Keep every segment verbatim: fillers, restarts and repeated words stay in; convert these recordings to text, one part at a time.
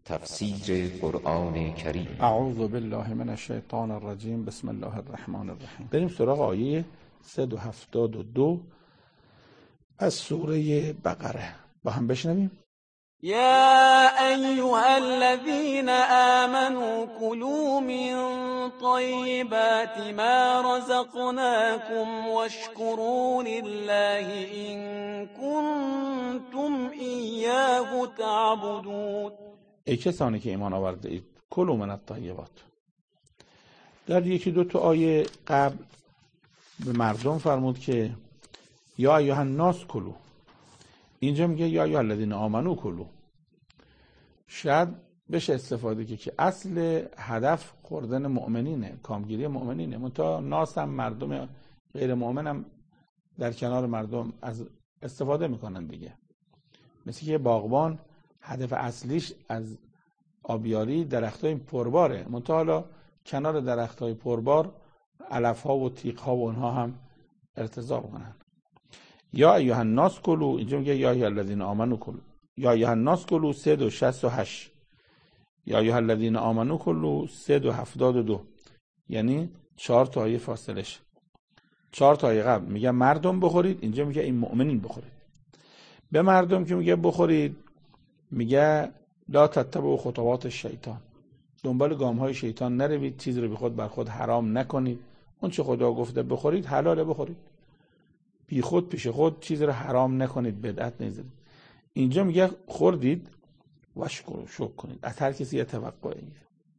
تفسیر قرآن کریم. اعوذ بالله من الشیطان الرجیم. بسم الله الرحمن الرحیم. بریم سراغ آیه صد و هفتاد و دو از سوره بقره، با هم بشنویم. يا أيها الذين آمنوا كلوا من طيبات ما رزقناكم واشكروا لله إن كنتم إياه تعبدون. ای کسانی که ایمان آورده اید، کلوا من الطیبات. در یکی دو تا آیه قبل به مردم فرمود که یا ایها الناس کلوا، اینجا میگه یا ایها الذین آمنوا کلوا. شاید بشه استفاده که که اصل هدف خوردن مؤمنینه، کامگیری مؤمنینه، منتها ناس هم مردم غیر مؤمن هم در کنار مردم از استفاده میکنن دیگه. مثل که باغبان هدف اصلیش از آبیاری درختای پرباره، منتها حالا کنار درختای پربار علفها و تیغها و اونها هم ارتزاق کنن. یا ایها الناس کلوا، اینجا میگه یا ایها الذین آمنوا کلوا. یا ایها الناس کلوا صد و شصت و هشت، یا ایها الذین آمنوا کلوا صد و هفتاد و دو، یعنی چهار تا آیه فاصلش. چهار تا آیه قبل میگه مردم بخورید، اینجا میگه این مؤمنین بخورید. به مردم که میگه بخورید میگه لا تتبعوا خطوات الشیطان، دنبال گام های شیطان نروید، چیز رو بی خود بر خود حرام نکنید. اون چه خدا گفته بخورید حلاله بخورید، بی خود پیش خود چیز رو حرام نکنید، بدعت نذارید. اینجا میگه خوردید و شکر شکر کنید، از هر کسی یه توقعی.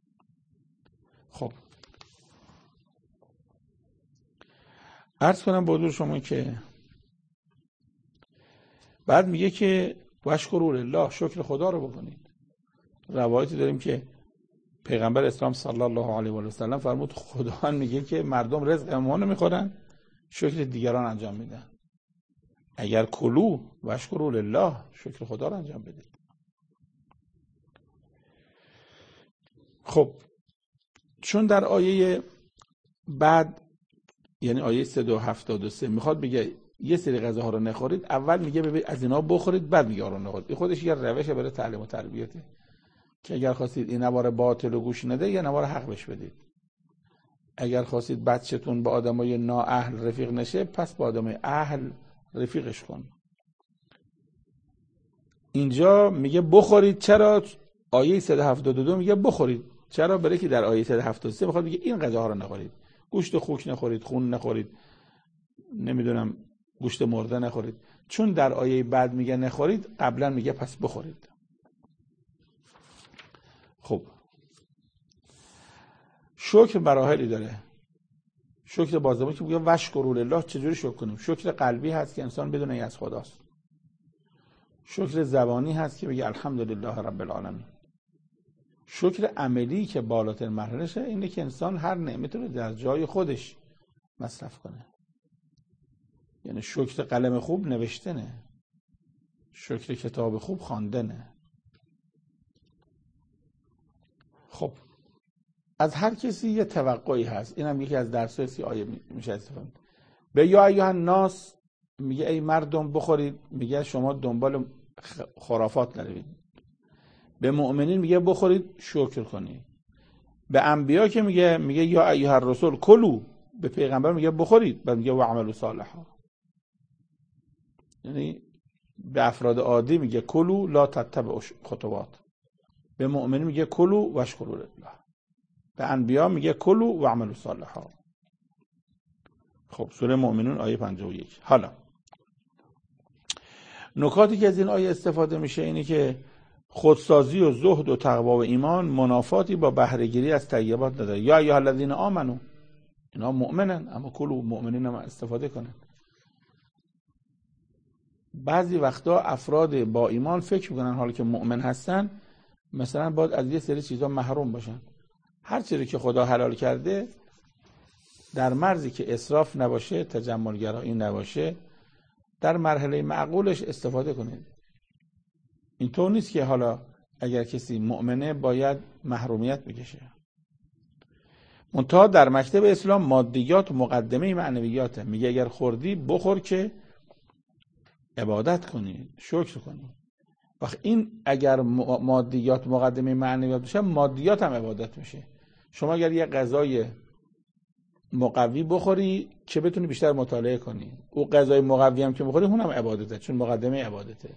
خب عرض کنم با حضور شما که بعد میگه که واشکروا لله، شکر خدا رو بکنید. روایتی داریم که پیغمبر اسلام صلی الله علیه و سلم فرمود خدا میگه که مردم رزق ما رو میخورن، شکر دیگران انجام میدن. اگر کلوا واشکروا لله، شکر خدا رو انجام بدید. خب چون در آیه بعد یعنی آیه صد و هفتاد و سه میخواد بگه یه سری غذاها رو نخورید، اول میگه ببین از اینا بخورید بعد میگه آرون نخورید. این خودش یه روشه برای تعلیم و تربیته که اگر خواستید این نوار باطل و گوش نده یا نوار حق بهش بدید. اگر خواستید بچه‌تون با آدمای نااهل رفیق نشه، پس با آدمای اهل رفیقش کن. اینجا میگه بخورید. چرا؟ آیه صد و هفتاد و دو میگه بخورید. چرا؟ برای که در آیه صد و هفتاد و سه میخواد بگه این غذاها رو نخورید. گوشت خوک نخورید، خون نخورید، نمیدونم گوشت مرده نخورید. چون در آیه بعد میگه نخورید، قبلا میگه پس بخورید. خب شکر مراحلی داره. شکر بازدهی که میگه واشکروا لله، چجوری شکر کنیم؟ شکر قلبی هست که انسان بدونه این از خداست. شکر زبانی هست که بگه الحمدلله رب العالمین. شکر عملی که بالاتر مرحلهشه اینه که انسان هر نعمتی رو در جای خودش مصرف کنه. یعنی شکر قلم خوب نوشتنه، شکر کتاب خوب خواندنه. خب از هر کسی یه توقعی هست. اینم یکی از درس‌های سی آیه میشه استفاده. به یا ایها الناس میگه ای مردم بخورید، میگه شما دنبال خرافات نروید. به مؤمنین میگه بخورید شکر کنید. به انبیا که میگه میگه یا ایها الرسول کلوا، به پیغمبر میگه بخورید، بعد میگه و اعملوا صالحا. یعنی به افراد عادی میگه کلوا لا تتبعوا خطوات، به مؤمنین میگه کلوا واشکروا لله، به انبیا میگه کلوا و اعملوا صالحا. خب سوره مؤمنون آیه پنجاه و یک. حالا نکاتی که از این آیه استفاده میشه اینه که خودسازی و زهد و تقوا و ایمان منافاتی با بهره گیری از طیبات نداره. یا ایها الذین آمنوا، اینا مؤمنن اما کلوا، مؤمنین هم استفاده کنن. بعضی وقتا افراد با ایمان فکر میکنن حالا که مؤمن هستن مثلا باید از یه سری چیزا محروم باشن. هر چیزی که خدا حلال کرده در مرزی که اسراف نباشه، تجملگرایی نباشه، در مرحله معقولش استفاده کنید. اینطور نیست که حالا اگر کسی مؤمنه باید محرومیت بکشه. منتها در مکتب اسلام مادیات مقدمه معنویاته. میگه اگر خوردی بخور که عبادت کنی، شکر کنی. وقت این اگر مادیات مقدمه معنویات بشه، مادیات هم عبادت میشه. شما اگر یه غذای مقوی بخوری که بتونی بیشتر مطالعه کنی، او غذای مقوی هم که بخوری اونم عبادته، چون مقدمه عبادته.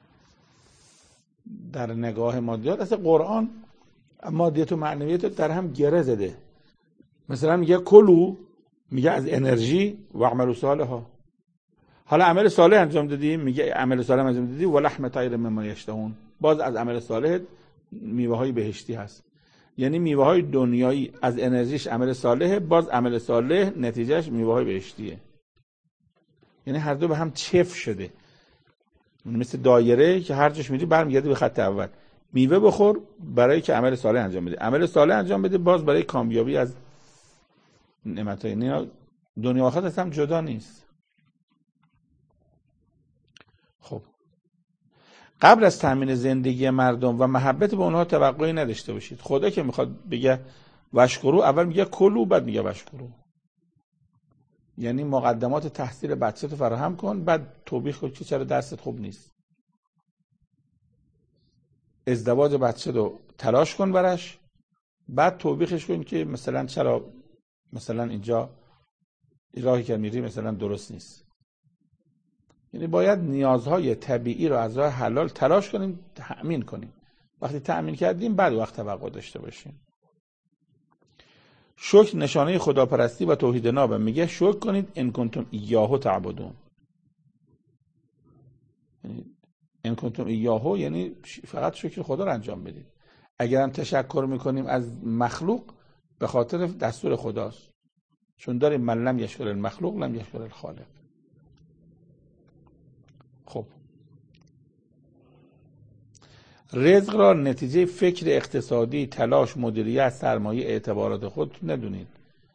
در نگاه مادیات اصلا قرآن مادیات و معنویات در هم گره زده. مثلا میگه کلو، میگه از انرژی و عمل صالحا. حالا عمل صالح انجام دادی، میگه عمل صالح انجام دادی و لحم طیر مما یشتهون، باز از عمل صالح میوه های بهشتی هست. یعنی میوه های دنیایی از انرژیش عمل صالح، باز عمل صالح نتیجهش میوه های بهشتیه. یعنی هر دو به هم چف شده، مثل دایره که هر جاش میری برمیگردی به خط اول. میوه بخور برای که عمل صالح انجام بده، عمل صالح انجام بده باز برای کامیابی از نعمت‌های. اینا دنیا و آخرت هم جدا نیست. خب قبل از تامین زندگی مردم و محبت به اونها توقعی نداشته باشید. خدا که میخواد بگه وشکرو، اول میگه کلو، بعد میگه وشکرو. یعنی مقدمات تحصیل بچه تو فراهم کن، بعد توبیخ کن که چرا درست خوب نیست. ازدواج بچه رو تلاش کن براش، بعد توبیخش کن که مثلا چرا مثلا اینجا راهی که میری مثلا درست نیست. یعنی باید نیازهای طبیعی رو از راه حلال تلاش کنیم، تأمین کنیم. وقتی تأمین کردیم بعد وقت توقع داشته باشیم. شکر نشانه خداپرستی و توحید نابه. میگه شکر کنید ان کنتم ایاه تعبدون. یعنی ان کنتم ایاه یعنی فقط شکر خدا رو انجام بدید. اگرم تشکر میکنیم از مخلوق به خاطر دستور خداست، چون داریم من لم یشکر المخلوق لم یشکر الخالق. خب رزق را نتیجه فکر اقتصادی، تلاش، مدیریت، سرمایه، اعتبارات خود ندونید.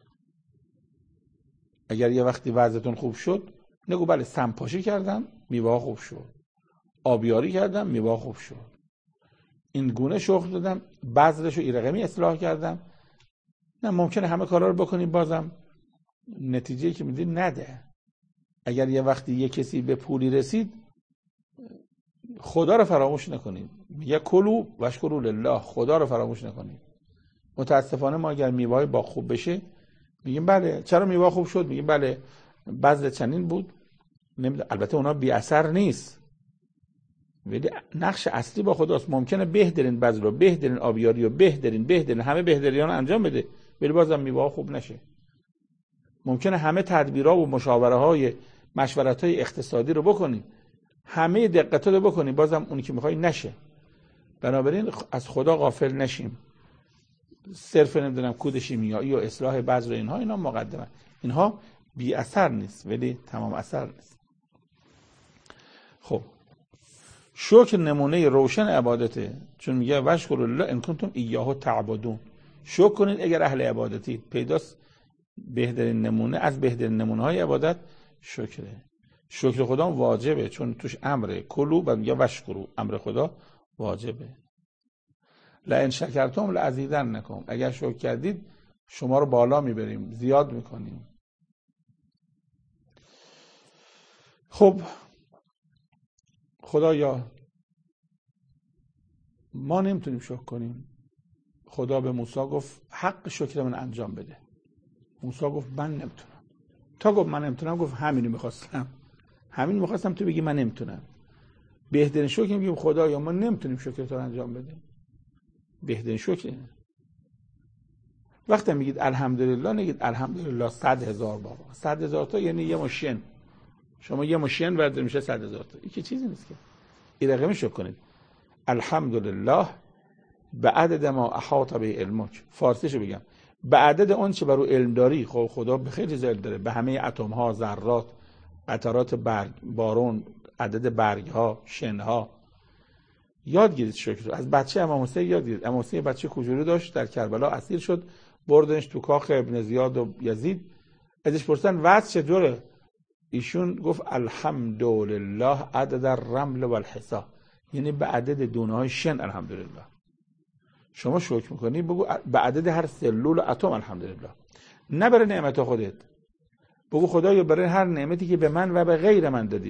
اگر یه وقتی وضعتون خوب شد نگو بله سمپاشی کردم میوه خوب شد، آبیاری کردم میوه خوب شد، این گونه شغل دادم بذرشو این رقمی اصلاح کردم. نه، ممکنه همه کارا رو بکنیم بازم نتیجه‌ای که میدید نده. اگر یه وقتی یه کسی به پولی رسید خدا رو فراموش نکنید. میگه کلو واشکروا لله، خدا رو فراموش نکنید. متاسفانه ما اگر میوه‌های باغ خوب بشه میگیم بله چرا میوه خوب شد، میگیم بله بذر چنین بود. البته اونا بی اثر نیست، ولی نقش اصلی با خداست. ممکنه بهترین بذر رو، بهترین آبیاری رو، بهترین بهترین همه بهتریان انجام بده ولی بازم میوه خوب نشه. ممکنه همه تدبیرها و مشاوره‌های مشورت‌های اقتصادی رو بکنی، همه دقت‌ها رو بکنی، بازم اونی که می‌خوای نشه. بنابراین از خدا غافل نشیم. صرف نمیدونم کود شیمیایی و اصلاح بذر اینها اینا مقدمه، اینها بی اثر نیست ولی تمام اثر نیست. خب شکر نمونه روشن عبادته، چون میگه واشکروا لله ان کنتم ایاه تعبدون. شکر کنید اگر اهل عبادتید. پیداست بهترین نمونه از بهترین نمونه‌های عبادت شکره. شکر خدا واجبه چون توش امره. کلو بعد میگه واشکروا، امر خدا واجبه. لئن شکرتم لازیدنکم، اگر شکر کردید شما رو بالا میبریم، زیاد میکنیم. خب خدایا ما نمیتونیم شکر کنیم. خدا به موسی گفت حق شکر من انجام بده. موسی گفت من نمیتونم. تا گفت من نمیتونم گفت همینو میخواستم، همین میخواستم تو بگی من نمیتونم. بهترین شکر میگیم خدایا ما نمیتونیم شکر تو رو انجام بدیم. بهترین شکر اینه. وقتی میگید الحمدلله نگید الحمدلله صد هزار بار. صد هزار تا یعنی یه ماشین. شما یه ماشین ورد میشه صد هزار تا. این که چیزی نیست که. این رقمی شکر کنید. الحمدلله به عدد ما احاط به علمک. فارسیشو بگم. به عدد اون چه برو علم داری. خب خدا به خیلی چیز علم داره. به همه اتم ها، ذرات، قطرات برگ، بارون، عدد برگ ها، شن ها. یاد گیرید شکر رو. از بچه امام حسین یاد گیرید. امام حسین بچه کوچولو داشت در کربلا اسیر شد، بردنش تو کاخ ابن زیاد و یزید. ازش پرسیدن وضع چطوره؟ ایشون گفت الحمدلله عدد الرمل والحصا، یعنی به عدد دونه های شن الحمدلله. شما شکر میکنی بگو به عدد هر سلول و اتم الحمدلله، نه برای نعمت خودت. بگو خدایا برای هر نعمتی که به من و به غیر من دادی،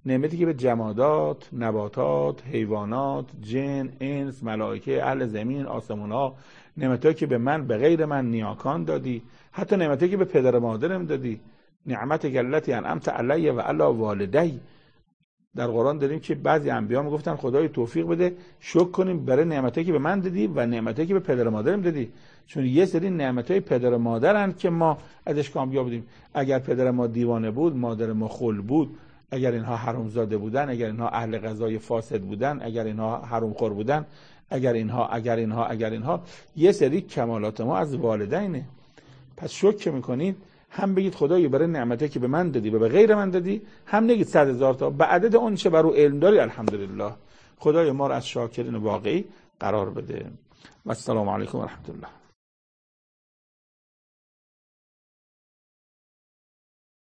نعمتی که به جمادات، نباتات، حیوانات، جن، انس، ملائکه، اهل زمین، آسمان‌ها، نعمتایی که به من به غیر من نیاکان دادی، حتی نعمتایی که به پدر و مادرم دادی. نعمت التی انعمت علی و علی والدی. در قرآن داریم که بعضی انبیا میگفتن خدای توفیق بده شکر کنیم برای نعمتایی که به من دادی و نعمتایی که به پدر و مادرم دادی، چون یه سری نعمتای پدر و مادرن که ما ازش کامیاب بودیم. اگر پدر ما دیوانه بود، مادر ما خل بود، اگر اینها حرامزاده بودن، اگر اینها اهل غذای فاسد بودن، اگر اینها حرامخور بودن، اگر اینها اگر اینها اگر اینها یه سری کمالات ما از والدینه. پس شکر میکنید، هم بگید خدایی برای نعمتی که به من دادی و به غیر من دادی، هم نگید صد هزار تا به عدد اون چه بر او علم داری الحمدلله. خدای ما رو از شاکرین واقعی قرار بده. و السلام علیکم و رحمت الله.